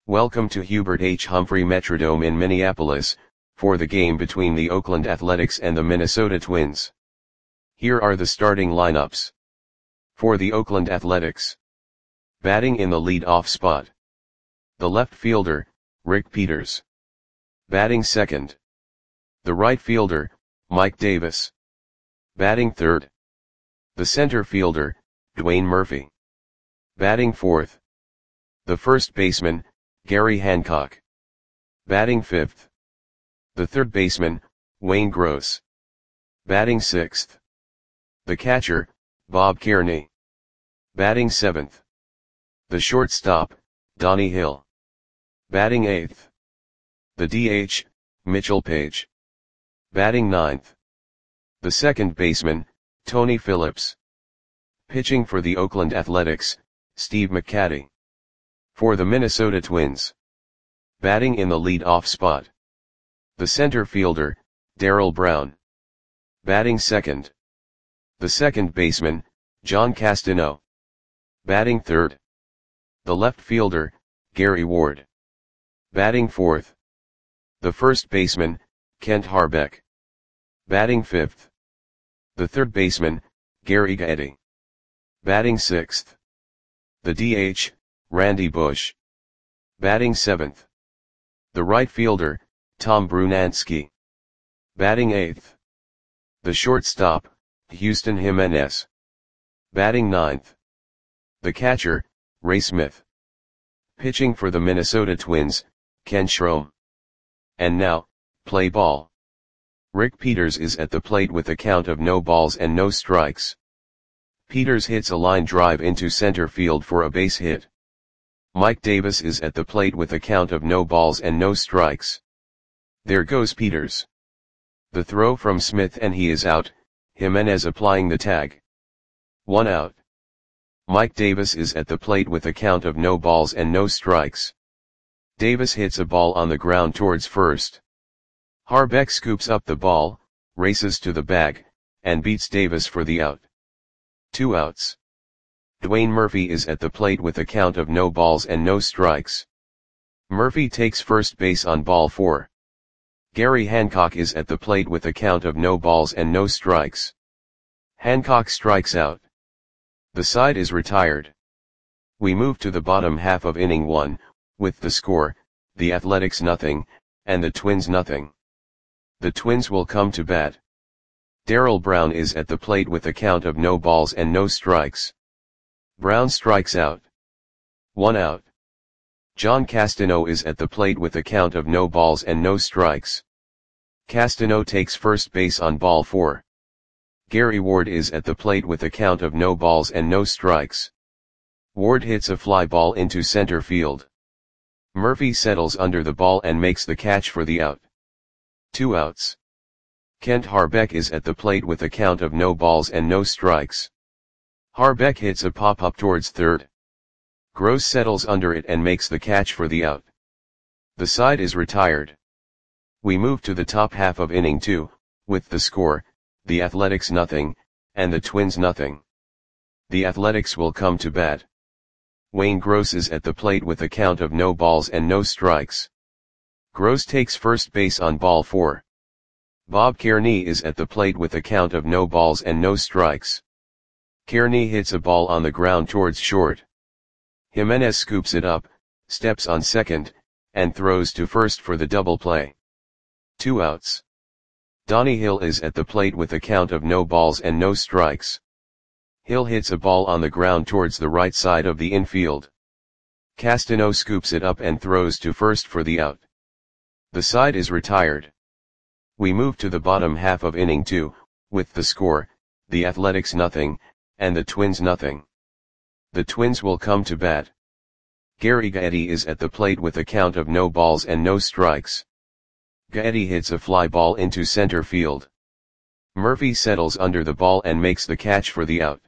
Welcome to Hubert H. Humphrey Metrodome in Minneapolis, for the game between the Oakland Athletics and the Minnesota Twins. Here are the starting lineups. For the Oakland Athletics. Batting in the lead-off spot. The left fielder, Rick Peters. Batting second. The right fielder, Mike Davis. Batting third. The center fielder, Dwayne Murphy. Batting fourth. The first baseman, Gary Hancock. Batting fifth. The third baseman, Wayne Gross. Batting sixth. The catcher, Bob Kearney. Batting seventh. The shortstop, Donnie Hill. Batting eighth. The DH, Mitchell Page. Batting ninth. The second baseman, Tony Phillips. Pitching for the Oakland Athletics, Steve McCatty. For the Minnesota Twins. Batting in the lead-off spot. The center fielder, Darrell Brown. Batting second. The second baseman, John Castano. Batting third. The left fielder, Gary Ward. Batting fourth. The first baseman, Kent Harbeck. Batting fifth. The third baseman, Gary Gaetti. Batting sixth. The DH, Randy Bush. Batting seventh. The right fielder, Tom Brunansky. Batting eighth. The shortstop, Houston Jimenez. Batting ninth. The catcher, Ray Smith. Pitching for the Minnesota Twins, Ken Schrom. And now, play ball. Rick Peters is at the plate with a count of no balls and no strikes. Peters hits a line drive into center field for a base hit. Mike Davis is at the plate with a count of no balls and no strikes. There goes Peters. The throw from Smith and he is out, Jimenez applying the tag. 1 out. Mike Davis is at the plate with a count of no balls and no strikes. Davis hits a ball on the ground towards first. Harbeck scoops up the ball, races to the bag, and beats Davis for the out. 2 outs. Dwayne Murphy is at the plate with a count of no balls and no strikes. Murphy takes first base on ball 4. Gary Hancock is at the plate with a count of no balls and no strikes. Hancock strikes out. The side is retired. We move to the bottom half of inning 1, with the score, the Athletics 0, and the Twins 0. The Twins will come to bat. Darrell Brown is at the plate with a count of no balls and no strikes. Brown strikes out. 1 out. John Castano is at the plate with a count of no balls and no strikes. Castano takes first base on ball 4. Gary Ward is at the plate with a count of no balls and no strikes. Ward hits a fly ball into center field. Murphy settles under the ball and makes the catch for the out. 2 outs. Kent Harbeck is at the plate with a count of no balls and no strikes. Harbeck hits a pop-up towards third. Gross settles under it and makes the catch for the out. The side is retired. We move to the top half of inning 2, with the score, the Athletics 0, and the Twins 0. The Athletics will come to bat. Wayne Gross is at the plate with a count of no balls and no strikes. Gross takes first base on ball 4. Bob Kearney is at the plate with a count of no balls and no strikes. Kearney hits a ball on the ground towards short. Jimenez scoops it up, steps on second, and throws to first for the double play. 2 outs. Donnie Hill is at the plate with a count of no balls and no strikes. Hill hits a ball on the ground towards the right side of the infield. Castano scoops it up and throws to first for the out. The side is retired. We move to the bottom half of inning 2, with the score, the Athletics 0, and the Twins 0. The Twins will come to bat. Gary Gaetti is at the plate with a count of no balls and no strikes. Gaetti hits a fly ball into center field. Murphy settles under the ball and makes the catch for the out.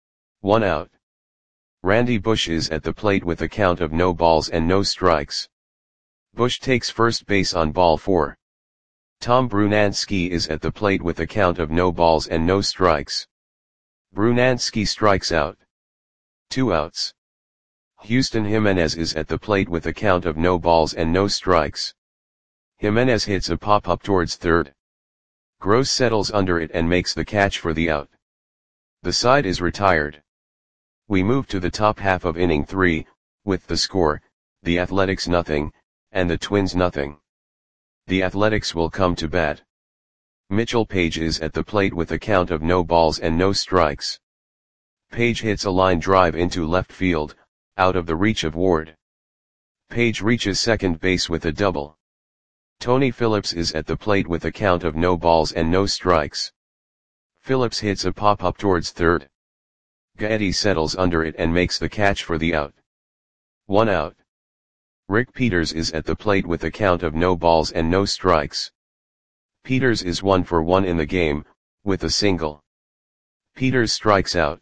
1 out. Randy Bush is at the plate with a count of no balls and no strikes. Bush takes first base on ball 4. Tom Brunansky is at the plate with a count of no balls and no strikes. Brunansky strikes out. 2 outs. Houston Jimenez is at the plate with a count of no balls and no strikes. Jimenez hits a pop-up towards third. Gross settles under it and makes the catch for the out. The side is retired. We move to the top half of inning 3, with the score, the Athletics nothing, and the Twins nothing. The Athletics will come to bat. Mitchell Page is at the plate with a count of no balls and no strikes. Page hits a line drive into left field, out of the reach of Ward. Page reaches second base with a double. Tony Phillips is at the plate with a count of no balls and no strikes. Phillips hits a pop-up towards third. Gaetti settles under it and makes the catch for the out. 1 out. Rick Peters is at the plate with a count of no balls and no strikes. Peters is 1 for 1 in the game, with a single. Peters strikes out.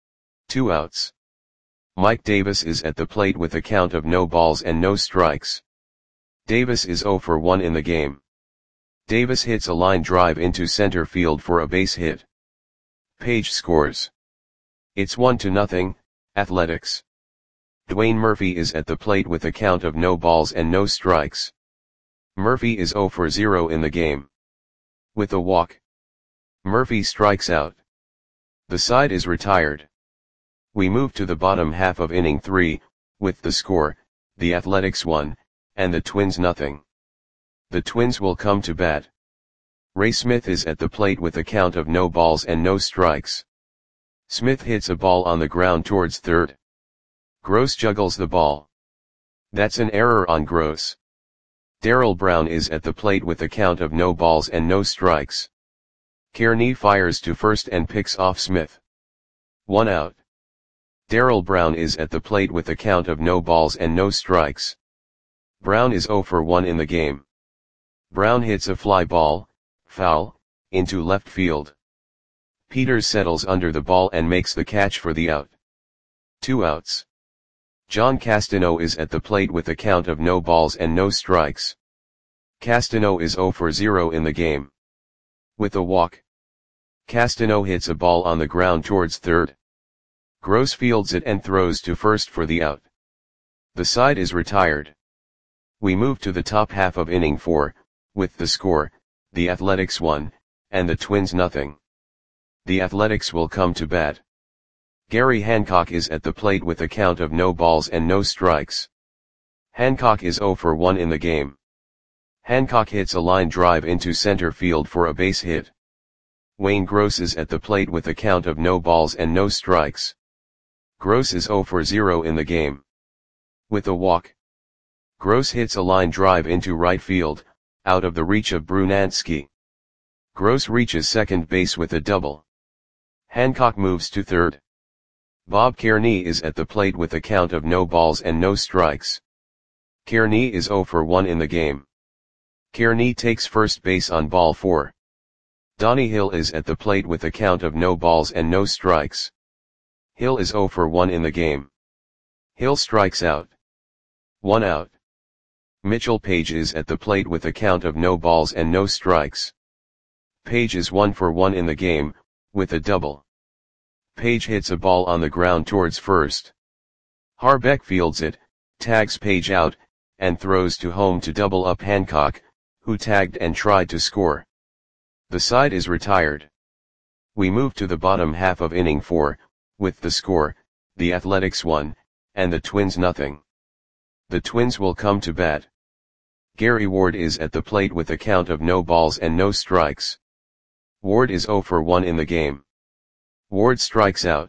2 outs. Mike Davis is at the plate with a count of no balls and no strikes. Davis is 0 for 1 in the game. Davis hits a line drive into center field for a base hit. Page scores. It's 1-0, Athletics. Dwayne Murphy is at the plate with a count of no balls and no strikes. Murphy is 0 for 0 in the game. With a walk. Murphy strikes out. The side is retired. We move to the bottom half of inning 3, with the score, the Athletics 1, and the Twins nothing. The Twins will come to bat. Ray Smith is at the plate with a count of no balls and no strikes. Smith hits a ball on the ground towards third. Gross juggles the ball. That's an error on Gross. Darrell Brown is at the plate with a count of no balls and no strikes. Kearney fires to first and picks off Smith. 1 out. Darrell Brown is at the plate with a count of no balls and no strikes. Brown is 0 for 1 in the game. Brown hits a fly ball, foul, into left field. Peters settles under the ball and makes the catch for the out. 2 outs. John Castano is at the plate with a count of no balls and no strikes. Castano is 0 for 0 in the game. With a walk. Castano hits a ball on the ground towards third. Gross fields it and throws to first for the out. The side is retired. We move to the top half of inning 4, with the score, the Athletics 1, and the Twins nothing. The Athletics will come to bat. Gary Hancock is at the plate with a count of no balls and no strikes. Hancock is 0 for 1 in the game. Hancock hits a line drive into center field for a base hit. Wayne Gross is at the plate with a count of no balls and no strikes. Gross is 0 for 0 in the game. With a walk. Gross hits a line drive into right field, out of the reach of Brunansky. Gross reaches second base with a double. Hancock moves to third. Bob Kearney is at the plate with a count of no balls and no strikes. Kearney is 0 for 1 in the game. Kearney takes first base on ball 4. Donnie Hill is at the plate with a count of no balls and no strikes. Hill is 0 for 1 in the game. Hill strikes out. 1 out. Mitchell Page is at the plate with a count of no balls and no strikes. Page is 1 for 1 in the game, with a double. Page hits a ball on the ground towards first. Harbeck fields it, tags Page out, and throws to home to double up Hancock, who tagged and tried to score. The side is retired. We move to the bottom half of inning 4, with the score, the Athletics 1, and the Twins nothing. The Twins will come to bat. Gary Ward is at the plate with a count of no balls and no strikes. Ward is 0 for 1 in the game. Ward strikes out.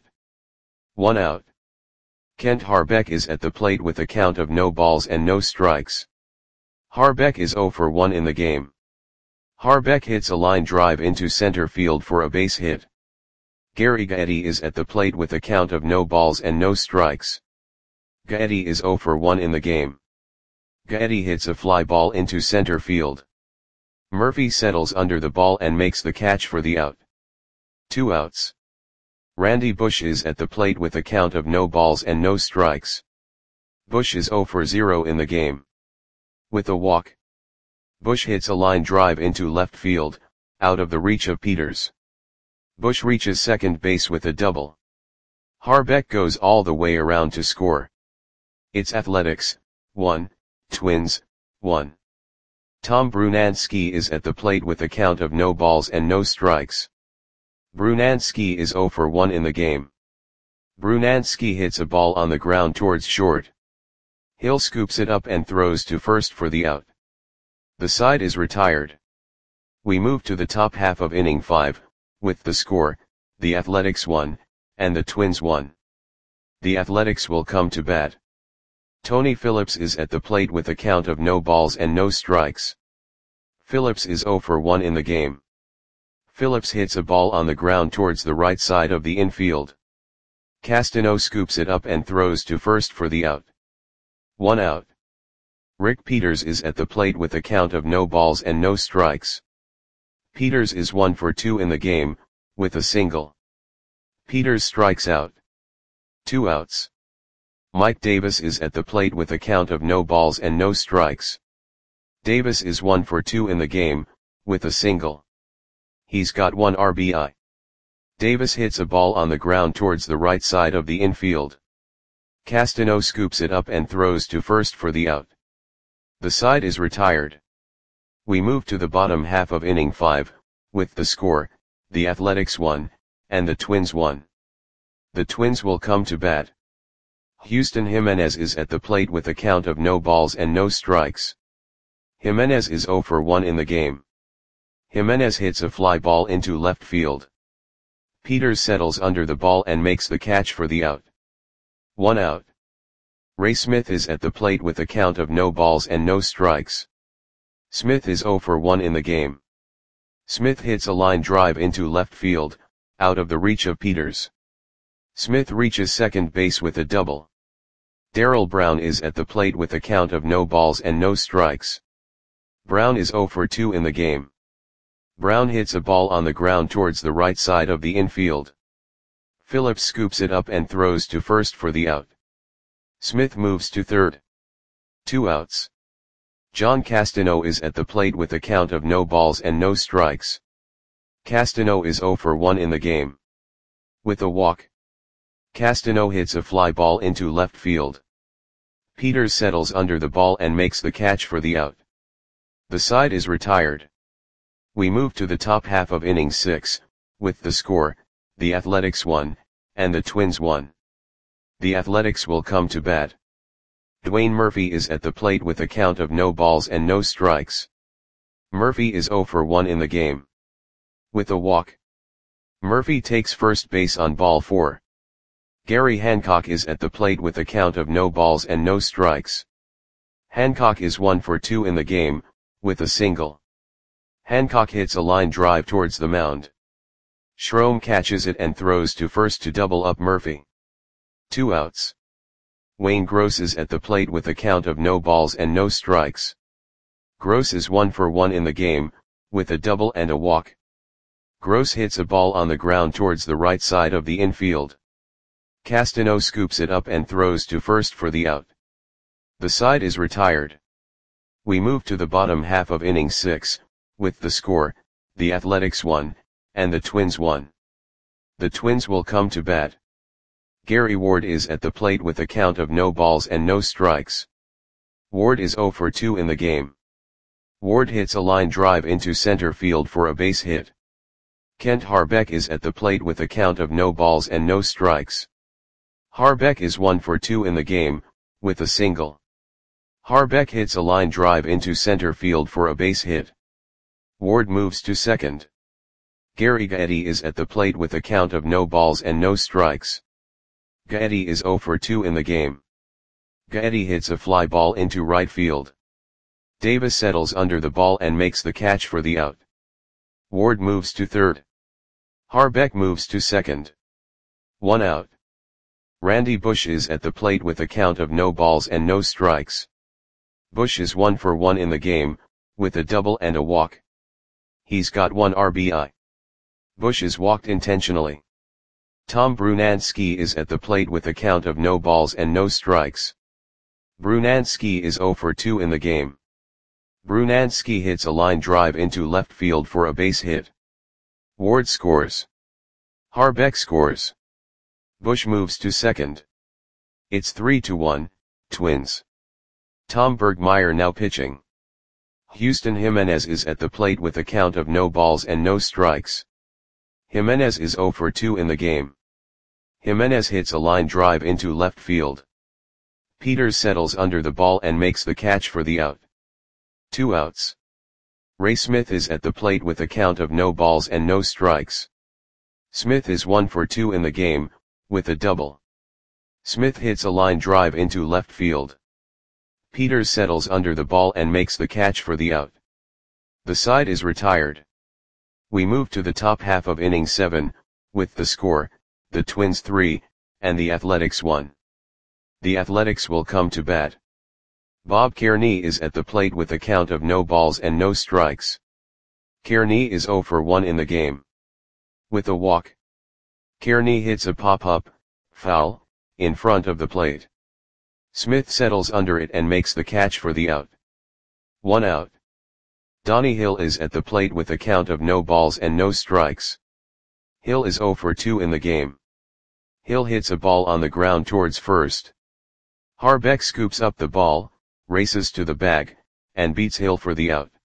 1 out. Kent Harbeck is at the plate with a count of no balls and no strikes. Harbeck is 0 for 1 in the game. Harbeck hits a line drive into center field for a base hit. Gary Gaetti is at the plate with a count of no balls and no strikes. Gaetti is 0 for 1 in the game. Gaetti hits a fly ball into center field. Murphy settles under the ball and makes the catch for the out. 2 outs. Randy Bush is at the plate with a count of no balls and no strikes. Bush is 0 for 0 in the game. With a walk. Bush hits a line drive into left field, out of the reach of Peters. Bush reaches second base with a double. Harbeck goes all the way around to score. It's Athletics, 1, Twins, 1. Tom Brunansky is at the plate with a count of no balls and no strikes. Brunansky is 0 for 1 in the game. Brunansky hits a ball on the ground towards short. Hill scoops it up and throws to first for the out. The side is retired. We move to the top half of inning 5, with the score, the Athletics 1, and the Twins 1. The Athletics will come to bat. Tony Phillips is at the plate with a count of no balls and no strikes. Phillips is 0 for 1 in the game. Phillips hits a ball on the ground towards the right side of the infield. Castano scoops it up and throws to first for the out. 1 out. Rick Peters is at the plate with a count of no balls and no strikes. Peters is 1 for 2 in the game, with a single. Peters strikes out. 2 outs. Mike Davis is at the plate with a count of no balls and no strikes. Davis is 1 for 2 in the game, with a single. He's got 1 RBI. Davis hits a ball on the ground towards the right side of the infield. Castano scoops it up and throws to first for the out. The side is retired. We move to the bottom half of inning 5, with the score, the Athletics 1, and the Twins 1. The Twins will come to bat. Houston Jimenez is at the plate with a count of no balls and no strikes. Jimenez is 0 for 1 in the game. Jimenez hits a fly ball into left field. Peters settles under the ball and makes the catch for the out. 1 out. Ray Smith is at the plate with a count of no balls and no strikes. Smith is 0 for 1 in the game. Smith hits a line drive into left field, out of the reach of Peters. Smith reaches second base with a double. Darrell Brown is at the plate with a count of no balls and no strikes. Brown is 0 for 2 in the game. Brown hits a ball on the ground towards the right side of the infield. Phillips scoops it up and throws to first for the out. Smith moves to third. 2 outs. John Castano is at the plate with a count of no balls and no strikes. Castano is 0 for 1 in the game. With a walk. Castano hits a fly ball into left field. Peters settles under the ball and makes the catch for the out. The side is retired. We move to the top half of inning 6, with the score, the Athletics 1, and the Twins 1. The Athletics will come to bat. Dwayne Murphy is at the plate with a count of no balls and no strikes. Murphy is 0 for 1 in the game. With a walk. Murphy takes first base on ball 4. Gary Hancock is at the plate with a count of no balls and no strikes. Hancock is 1 for 2 in the game, with a single. Hancock hits a line drive towards the mound. Schroem catches it and throws to first to double up Murphy. 2 outs. Wayne Gross is at the plate with a count of no balls and no strikes. Gross is 1 for 1 in the game, with a double and a walk. Gross hits a ball on the ground towards the right side of the infield. Castano scoops it up and throws to first for the out. The side is retired. We move to the bottom half of inning 6, with the score, the Athletics 1, and the Twins 1. The Twins will come to bat. Gary Ward is at the plate with a count of no balls and no strikes. Ward is 0 for 2 in the game. Ward hits a line drive into center field for a base hit. Kent Harbeck is at the plate with a count of no balls and no strikes. Harbeck is 1 for 2 in the game, with a single. Harbeck hits a line drive into center field for a base hit. Ward moves to second. Gary Gaetti is at the plate with a count of no balls and no strikes. Gaetti is 0 for 2 in the game. Gaetti hits a fly ball into right field. Davis settles under the ball and makes the catch for the out. Ward moves to third. Harbeck moves to second. 1 out. Randy Bush is at the plate with a count of no balls and no strikes. Bush is 1 for 1 in the game, with a double and a walk. He's got 1 RBI. Bush is walked intentionally. Tom Brunansky is at the plate with a count of no balls and no strikes. Brunansky is 0 for 2 in the game. Brunansky hits a line drive into left field for a base hit. Ward scores. Harbeck scores. Bush moves to second. It's 3-1, Twins. Tom Bergmeyer now pitching. Houston Jimenez is at the plate with a count of no balls and no strikes. Jimenez is 0 for 2 in the game. Jimenez hits a line drive into left field. Peters settles under the ball and makes the catch for the out. 2 outs. Ray Smith is at the plate with a count of no balls and no strikes. Smith is 1 for 2 in the game, with a double. Smith hits a line drive into left field. Peters settles under the ball and makes the catch for the out. The side is retired. We move to the top half of inning 7, with the score, the Twins 3, and the Athletics 1. The Athletics will come to bat. Bob Kearney is at the plate with a count of no balls and no strikes. Kearney is 0 for 1 in the game. With a walk. Kearney hits a pop-up, foul, in front of the plate. Smith settles under it and makes the catch for the out. 1 out. Donnie Hill is at the plate with a count of no balls and no strikes. Hill is 0 for 2 in the game. Hill hits a ball on the ground towards first. Harbeck scoops up the ball, races to the bag, and beats Hill for the out.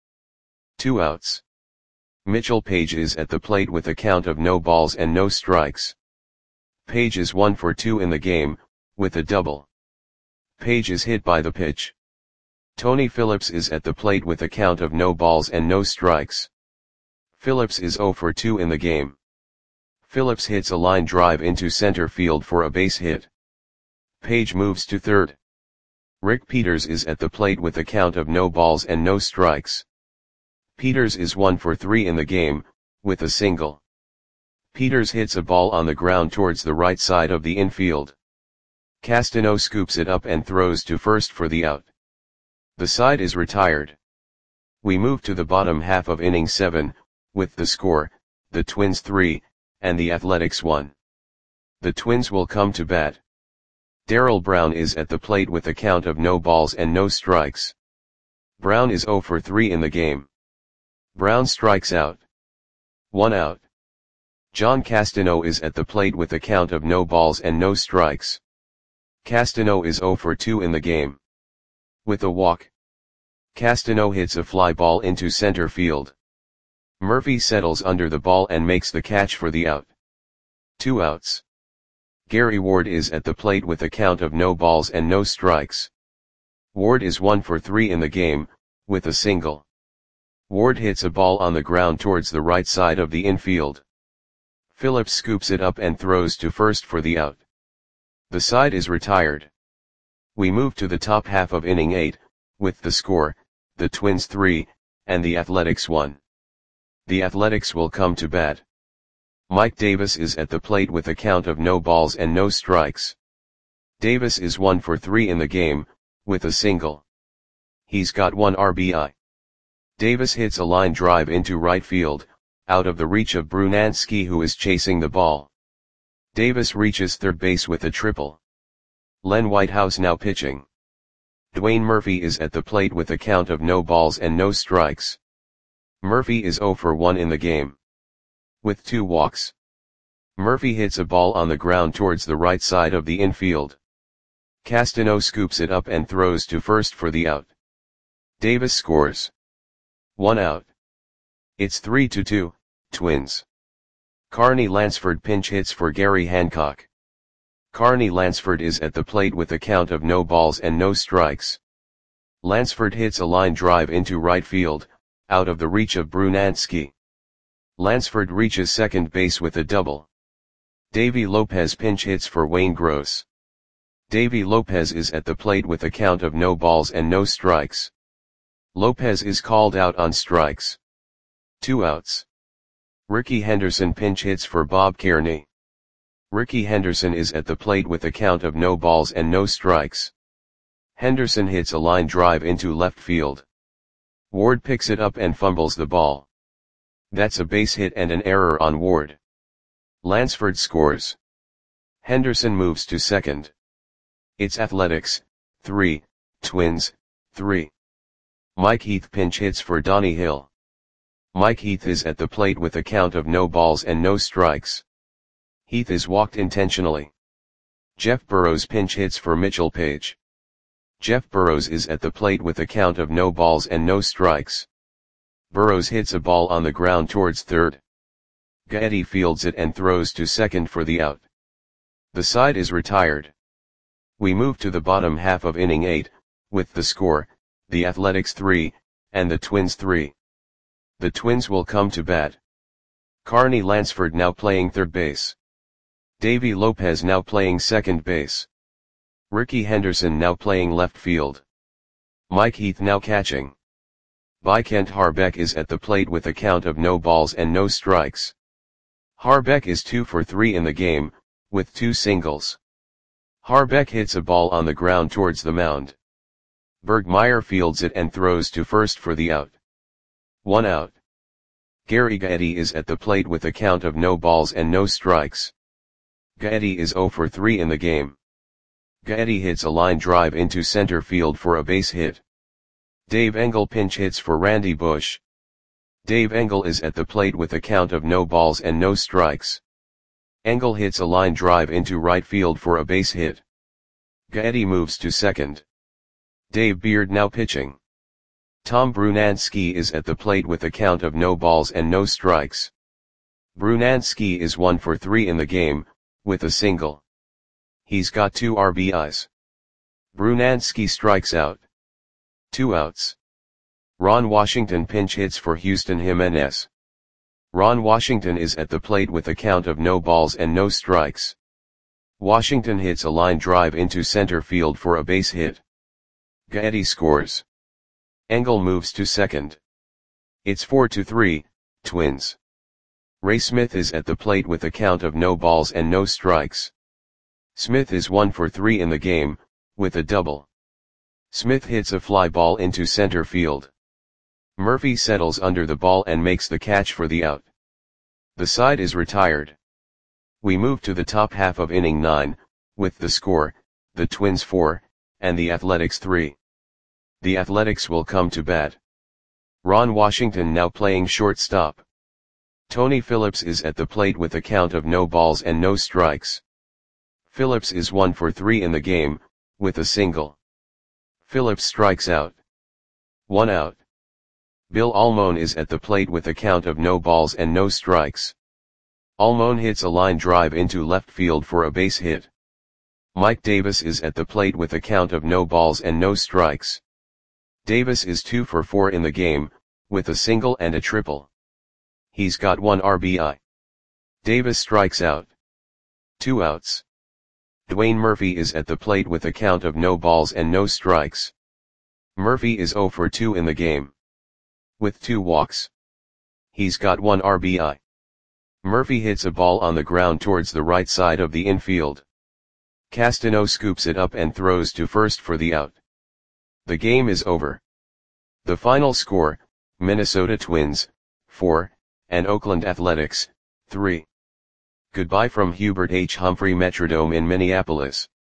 2 outs. Mitchell Page is at the plate with a count of no balls and no strikes. Page is 1 for 2 in the game, with a double. Page is hit by the pitch. Tony Phillips is at the plate with a count of no balls and no strikes. Phillips is 0 for 2 in the game. Phillips hits a line drive into center field for a base hit. Page moves to third. Rick Peters is at the plate with a count of no balls and no strikes. Peters is 1 for 3 in the game, with a single. Peters hits a ball on the ground towards the right side of the infield. Castano scoops it up and throws to first for the out. The side is retired. We move to the bottom half of inning 7, with the score, the Twins 3, and the Athletics 1. The Twins will come to bat. Darrell Brown is at the plate with a count of no balls and no strikes. Brown is 0 for 3 in the game. Brown strikes out. 1 out. John Castano is at the plate with a count of no balls and no strikes. Castano is 0 for 2 in the game. With a walk. Castano hits a fly ball into center field. Murphy settles under the ball and makes the catch for the out. 2 outs. Gary Ward is at the plate with a count of no balls and no strikes. Ward is 1 for 3 in the game, with a single. Ward hits a ball on the ground towards the right side of the infield. Phillips scoops it up and throws to first for the out. The side is retired. We move to the top half of inning 8, with the score, the Twins 3, and the Athletics 1. The Athletics will come to bat. Mike Davis is at the plate with a count of no balls and no strikes. Davis is 1 for 3 in the game, with a single. He's got 1 RBI. Davis hits a line drive into right field, out of the reach of Brunansky, who is chasing the ball. Davis reaches third base with a triple. Len Whitehouse now pitching. Dwayne Murphy is at the plate with a count of no balls and no strikes. Murphy is 0 for 1 in the game. With 2 walks. Murphy hits a ball on the ground towards the right side of the infield. Castano scoops it up and throws to first for the out. Davis scores. 1 out. It's 3-2, Twins. Carney Lansford pinch hits for Gary Hancock. Carney Lansford is at the plate with a count of no balls and no strikes. Lansford hits a line drive into right field, out of the reach of Brunansky. Lansford reaches second base with a double. Davy Lopez pinch hits for Wayne Gross. Davy Lopez is at the plate with a count of no balls and no strikes. Lopez is called out on strikes. 2 outs. Ricky Henderson pinch hits for Bob Kearney. Ricky Henderson is at the plate with a count of no balls and no strikes. Henderson hits a line drive into left field. Ward picks it up and fumbles the ball. That's a base hit and an error on Ward. Lansford scores. Henderson moves to second. It's Athletics 3, Twins 3. Mike Heath pinch hits for Donnie Hill. Mike Heath is at the plate with a count of no balls and no strikes. Heath is walked intentionally. Jeff Burrows pinch hits for Mitchell Page. Jeff Burrows is at the plate with a count of no balls and no strikes. Burrows hits a ball on the ground towards third. Gaetti fields it and throws to second for the out. The side is retired. We move to the bottom half of inning 8, with the score, the Athletics 3, and the Twins 3. The Twins will come to bat. Carney Lansford now playing third base. Davy Lopez now playing second base. Ricky Henderson now playing left field. Mike Heath now catching. Kent Harbeck is at the plate with a count of no balls and no strikes. Harbeck is 2 for 3 in the game, with 2 singles. Harbeck hits a ball on the ground towards the mound. Bergmeyer fields it and throws to first for the out. 1 out. Gary Gaetti is at the plate with a count of no balls and no strikes. Gaetti is 0 for 3 in the game. Gaetti hits a line drive into center field for a base hit. Dave Engel pinch hits for Randy Bush. Dave Engel is at the plate with a count of no balls and no strikes. Engel hits a line drive into right field for a base hit. Gaetti moves to second. Dave Beard now pitching. Tom Brunansky is at the plate with a count of no balls and no strikes. Brunansky is 1 for 3 in the game, with a single. He's got 2 RBIs. Brunansky strikes out. 2 outs. Ron Washington pinch hits for Houston Jimenez. Ron Washington is at the plate with a count of no balls and no strikes. Washington hits a line drive into center field for a base hit. Gaetti scores. Engel moves to second. It's 4-3, Twins. Ray Smith is at the plate with a count of no balls and no strikes. Smith is 1 for 3 in the game, with a double. Smith hits a fly ball into center field. Murphy settles under the ball and makes the catch for the out. The side is retired. We move to the top half of inning 9, with the score, the Twins 4, and the Athletics 3. The Athletics will come to bat. Ron Washington now playing shortstop. Tony Phillips is at the plate with a count of no balls and no strikes. Phillips is 1 for 3 in the game, with a single. Phillips strikes out. 1 out. Bill Almon is at the plate with a count of no balls and no strikes. Almon hits a line drive into left field for a base hit. Mike Davis is at the plate with a count of no balls and no strikes. Davis is 2 for 4 in the game, with a single and a triple. He's got 1 RBI. Davis strikes out. 2 outs. Dwayne Murphy is at the plate with a count of no balls and no strikes. Murphy is 0 for 2 in the game, with 2 walks. He's got 1 RBI. Murphy hits a ball on the ground towards the right side of the infield. Castano scoops it up and throws to first for the out. The game is over. The final score, Minnesota Twins, 4, and Oakland Athletics, 3. Goodbye from Hubert H. Humphrey Metrodome in Minneapolis.